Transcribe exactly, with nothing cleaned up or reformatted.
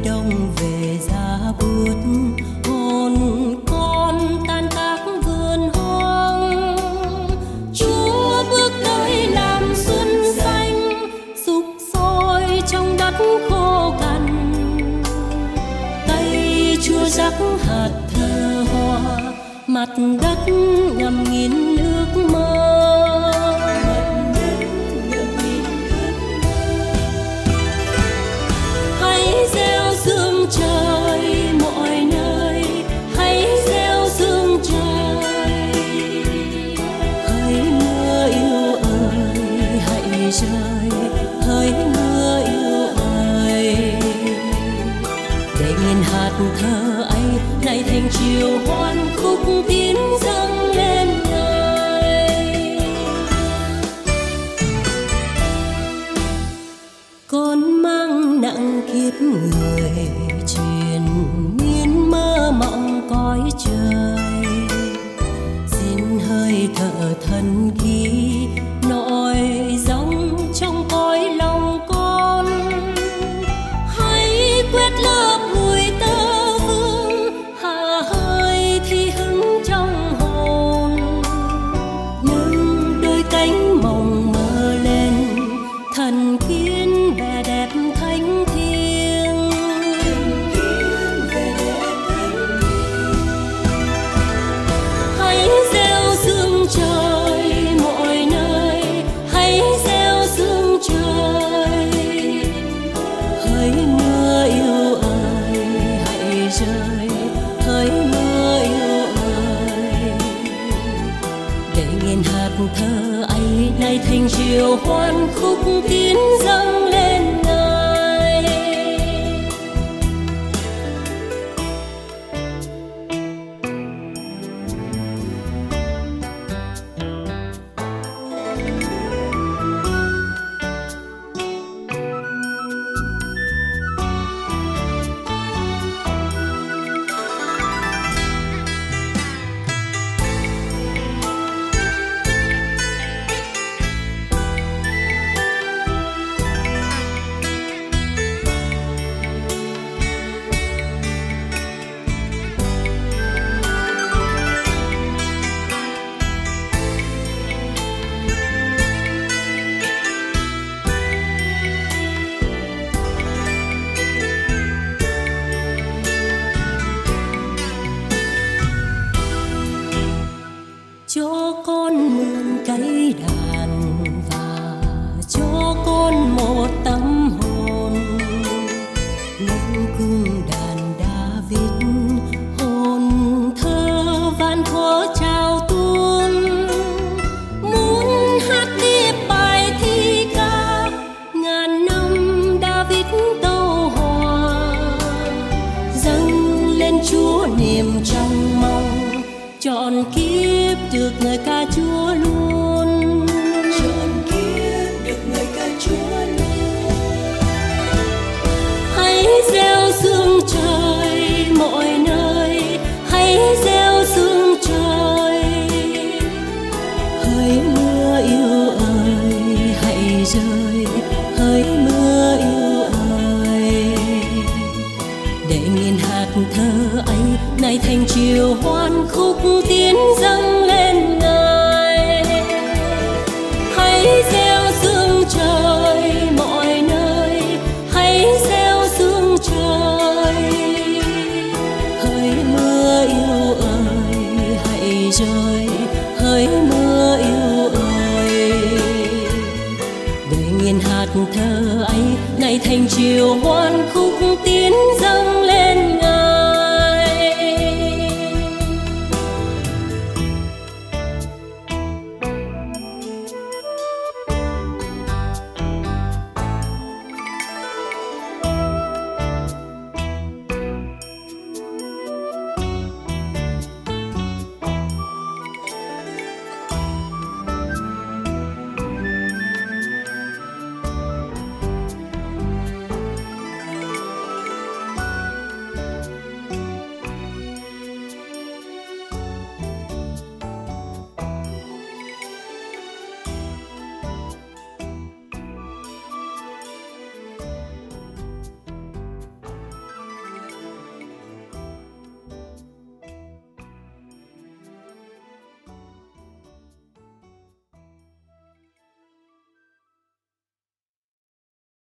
đông về giá buốt, hồn con tan tác vườn hoang. Chúa bước tới làm xuân xanh, sục sôi trong đất khô cằn. Tay Chúa rắc hạt thơ hoa, mặt đất ngầm nghìn ước mơ. Hãy gieo sương trời mọi nơi, hãy gieo sương trời. Hỡi mưa yêu ơi hãy rơi, hỡi mưa yêu ơi. Để nghìn hạt thơ ấy nay thành chiều hoan khúc tiến dâng lên Ngài. Con mang nặng kiếp người, truyền miên mơ mộng cõi trời. Xin hơi thở thần khí nổi giông trong cõi lòng con. Hãy quét lớp bụi tơ vương, hạ hơi thi hứng trong hồn. Nâng đôi cánh mộng mơ lên, thần kiến vẻ đẹp thánh thiêng. Hãy gieo sương trời mọi nơi, hãy gieo sương trời. Hỡi mưa yêu ơi hãy rơi, hỡi mưa yêu ơi. Để nghìn hạt thơ ấy nay thành chiều hoan khúc tiến dâng lên Ngài. Cho con mượn cây đàn và cho con một tâm hồn. Lên cung đàn David hồn thơ van thuở trao tuôn. Muốn hát tiếp bài thi ca ngàn năm David tâu hòa. Dâng lên Chúa niềm trong mong, trọn kiếp được người ca Chúa luôn. Trọn kiếp được người ca Chúa luôn. Hãy gieo sương trời mọi nơi, hãy gieo sương trời. Hỡi mưa yêu ơi hãy rơi, hỡi mưa yêu ơi. Để nghìn hạt thơ ấy nay thành chiều hoan khúc tiến dâng lên Ngài.